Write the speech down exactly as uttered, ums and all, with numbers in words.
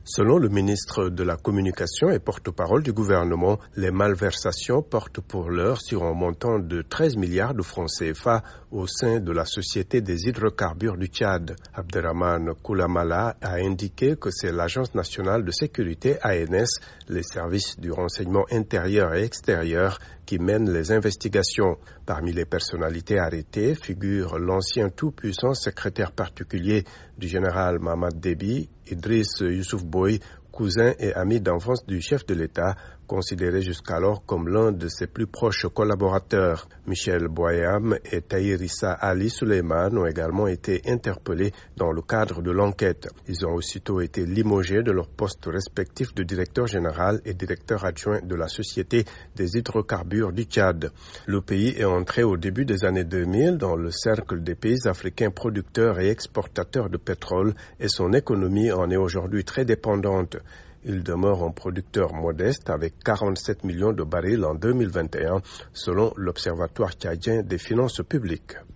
Selon le ministre de la Communication et porte-parole du gouvernement, les malversations portent pour l'heure sur un montant de treize milliards de francs C F A au sein de la Société des hydrocarbures du Tchad. Abderrahmane Koulamala a indiqué que c'est l'Agence nationale de sécurité A N S, les services du renseignement intérieur et extérieur, qui mènent les investigations. Parmi les personnalités arrêtées figure l'ancien tout-puissant secrétaire particulier du général Mamad Déby, Idriss Youssouf Boy, cousin et ami d'enfance du chef de l'État, considéré jusqu'alors comme l'un de ses plus proches collaborateurs. Michel Boyam et Tahirissa Ali Suleiman ont également été interpellés dans le cadre de l'enquête. Ils ont aussitôt été limogés de leurs postes respectifs de directeur général et directeur adjoint de la Société des hydrocarbures du Tchad. Le pays est entré au début des années deux mille dans le cercle des pays africains producteurs et exportateurs de pétrole et son économie en est aujourd'hui très dépendante. Il demeure un producteur modeste avec quarante-sept millions de barils en deux mille vingt et un selon l'Observatoire tchadien des finances publiques.